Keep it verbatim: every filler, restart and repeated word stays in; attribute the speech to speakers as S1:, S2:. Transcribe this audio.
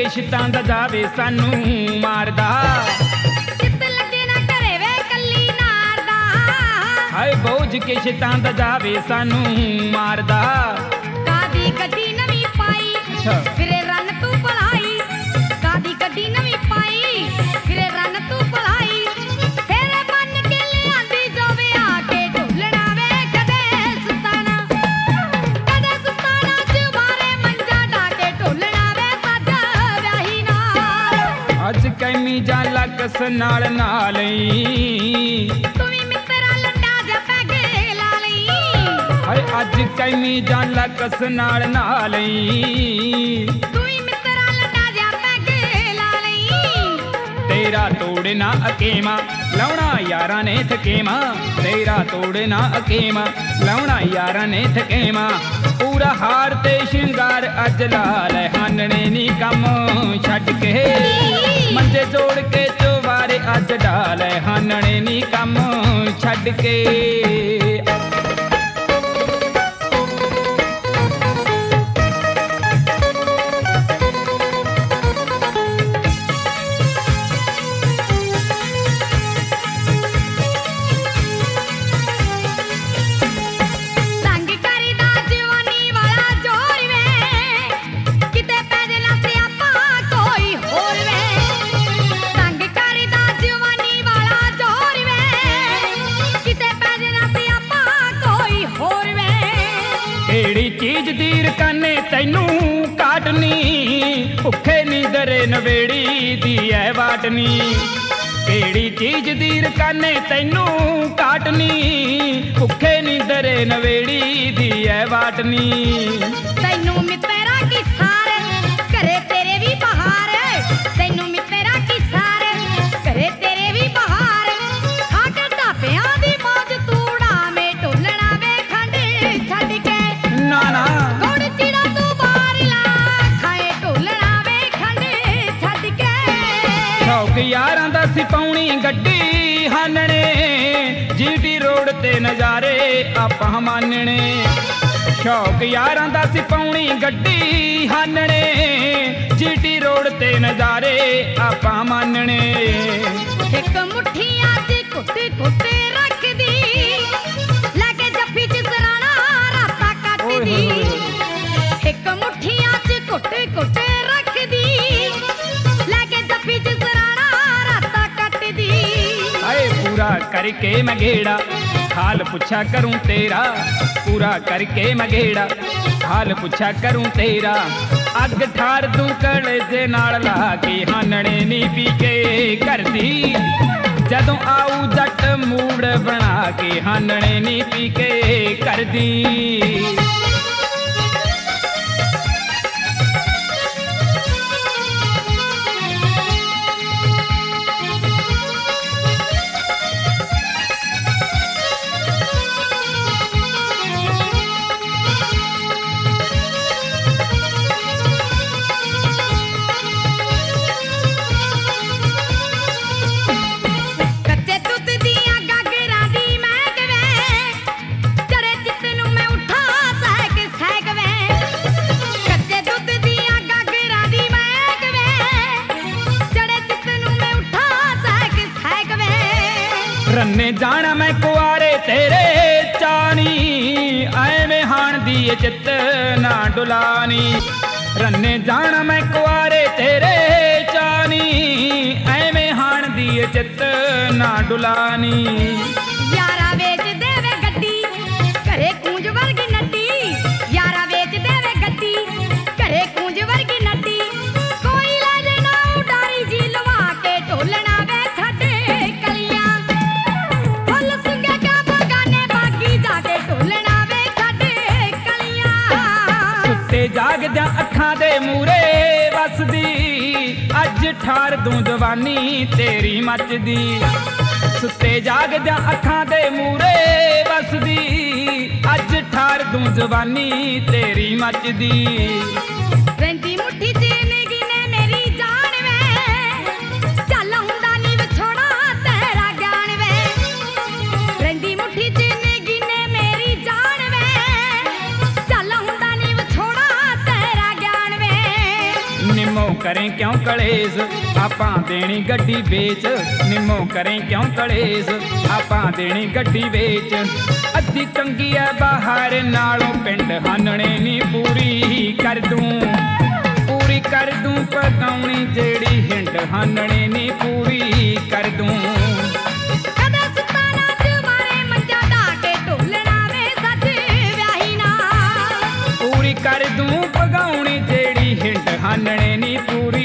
S1: किश्तां दा जावे सानू मारदा।
S2: चित लगे ना घरे वे कल्ली नारदा।
S1: हाय बोझ किश्तां दा जावे सानू मारदा।
S2: कादी गड्डी नवीं पाई
S1: अच्छा
S2: फिरे रन तू भलाई। कादी गड्डी नवीं पाई फिरे रन तू भलाई। फेरे बन के लिआंदी जावे आके ढोलना वे कदे सुताना। कदे सुताना चुबारे मंजा डाके ढोलना वे सज व्याही नाल।
S1: अज कैमी जाला कस नाल नाल
S2: तू भी मित्रा लंडा जा पैगे ला लई।
S1: हाय अज कैमी जाला कस नाल नाल
S2: तू भी मित्रा लंडा जा पैगे ला लई।
S1: तेरा तोड़ना अकेमा लाउणा यारां ने थकेमा। तेरा तोड़ना अकेमा लाउणा यारां ने थकेमा। पूरा हार ते शिंगार अज लाल हानने नी कम छड्ड के। मंजे जोड़ के चुबारे अज डाल हानने नी कम छड्ड के।
S2: तंग करदा जवानी वाला जोर वे किते पै जाना सियापा कोई होर वे। तंग करदा जवानी वाला जोर वे किते पै जाना सियापा कोई होर वे।
S1: केड़ी चीज दीर काने तैनू काटनी। भुखे नींदरे नवेड़ी दी ऐ वाटनी। केड़ी चीज दीर काने तैनू काटनी। भुखे नींदरे नवेड़ी दी ऐ वाटनी।
S2: तैनू मित्रा की सारे घरे तेरे भी बहार। तैनू मित्रा की सारे घरे तेरे भी बहार। खाके ढाबियां दी मौज तूड़ा में ढोलना वे खंड छड्ड के।
S1: ना ना
S2: गुड़ चिड़ा तू बार ला खाए ढोलना वे खंड छड्ड के।
S1: शौक यारां दा सी पाउणी गड्डी हानणे। जीटी रोड ते नज़ारे आपां मानणे। शौक यारां दा सी पाउणी गड्डी हानणे। जीटी रोड ते नज़ारे आपां मानणे।
S2: एक मुठियां च घुट घुट रखदी लगे जफ्फी च सराणा राता कटदी। एक मुठियां च घुट घुट रखदी लगे जफ्फी च सराणा राता कटदी।
S1: आए पूरा करके मैं गेड़ा हाल पुछा करूं तेरा। पूरा करके मैं गेड़ा हाल पुछा करूं तेरा। अग ठार दूं कलेजे नाल ला के हानणे नी पी के करदी। जदों आऊ जट मूड बना के हानणे नी पी के करदी।
S2: कच्चे दुੱਧ ਦੀਆਂ ਗਾਗਰਾਂ ਦੀ ਮਹਿਕ ਵੇ ਚੜੇ ਚਿੱਤ ਨੂੰ ਮੈਂ ਉਠਾ ਸਹਿਕ ਸਹਿਕ ਵੇ। ਕੱਚੇ ਦੁੱਧ ਦੀਆਂ ਗਾਗਰਾਂ ਦੀ ਮਹਿਕ ਵੇ ਚੜੇ ਚਿੱਤ ਨੂੰ ਮੈਂ ਉਠਾ ਸਹਿਕ ਸਹਿਕ ਵੇ।
S1: रन्ने जाना मैं कुआरे तेरे चानी। ऐवें हाण दी चित ना डुलानी। रन्ने जाना मैं कुआरे तेरे चानी। ऐवें हाण दी चित ना डुलानी।
S2: यारा ਵੇਚ ਦੇਵੇ ਗੱਡੀ ਘਰੇ ਕੂੰਜ ਵਰਗੀ ਨੱਡੀ। यारा ਵੇਚ ਦੇਵੇ ਗੱਡੀ ਘਰੇ ਕੂੰਜ ਵਰਗੀ ਨੱਡੀ। ਕੋਈ ਲੈ ਜਾਣਾ ਉਡਾਰੀ ਜੀ ਲਵਾ ਕੇ ਢੋਲਣਾ ਵੇ ਛੱਡ ਕਲੀਆਂ। ਫੁੱਲ ਸੁੰਘੇ ਕੇ ਬਗਾਨੇ ਬਾਗੀ ਜਾ ਕੇ ਢੋਲਣਾ ਵੇ ਛੱਡ ਕਲੀਆਂ।
S1: ਸੁੱਤੇ ਜਾਗਦਿਆਂ ਅੱਖਾਂ ਦੇ ਮੂਰੇ ਵਸਦੀ। ਅੱਜ ਠਾਰ ਦੂੰ ਜਵਾਨੀ ਤੇਰੀ ਮੱਚਦੀ। ਸੁੱਤੇ ਜਾਗਦਿਆਂ ਅੱਖਾਂ ਦੇ ਮੂਰੇ ਵਸਦੀ। ਅੱਜ ਠਾਰ ਦੂੰ ਜਵਾਨੀ ਤੇਰੀ ਮੱਚਦੀ।
S2: ਰਹਿੰਦੀ ਮੁੱਠੀ ਚ ਨਿਗੀ ਨੇ ਮੇਰੀ ਜਾਨ ਵੇ। ਚੱਲ ਹੁੰਦਾ ਨੀ ਵਿਛੋੜਾ ਤੇਰਾ ਗਿਆਨ ਵੇ। ਰਹਿੰਦੀ ਮੁੱਠੀ ਚ ਨਿਗੀ ਨੇ ਮੇਰੀ ਜਾਨ ਵੇ। ਚੱਲ ਹੁੰਦਾ ਨੀ ਵਿਛੋੜਾ ਤੇਰਾ ਗਿਆਨ ਵੇ।
S1: ਨਿੰਮੋ ਕਰੇ ਕਿਉਂ ਕਲੇਸ਼ ਆਪਾਂ ਦੇਣੀ ਗੱਡੀ ਵੇਚ ਨਿੰਮੋ ਕਰੇ ਕਿਉਂ ਕਲੇਸ਼ ਆਪਾਂ ਦੇਣੀ ਗੱਡੀ ਵੇਚ ਅੱਧੀ ਚੰਗੀ ਐ ਬਾਹਰ ਨਾਲੋਂ ਪਿੰਡ ਹਾਨਣੇ ਨੀ ਪੂਰੀ ਕਰ ਦੂੰ ਪੂਰੀ ਕਰ ਦੂੰ ਪਕਾਉਣੀ ਜਿਹੜੀ ਹਿੰਡ ਹਾਨਣੇ ਨੀ ਪੂਰੀ ਕਰ ਦੂੰ
S2: ਕਦੇ ਸੁੱਤਾ ਨਾ ਜਵਾਰੇ ਮੰਜਾ ਢਾ ਕੇ ਢੋਲਣਾ ਵੇ ਸੱਚ ਵਿਆਹੀ ਨਾ
S1: ਪੂਰੀ ਕਰ ਦੂੰ ਪਗਾਉਣੀ ਜਿਹੜੀ ਹਿੰਡ ਹਾਨਣੇ ਨੀ ਪੂਰੀ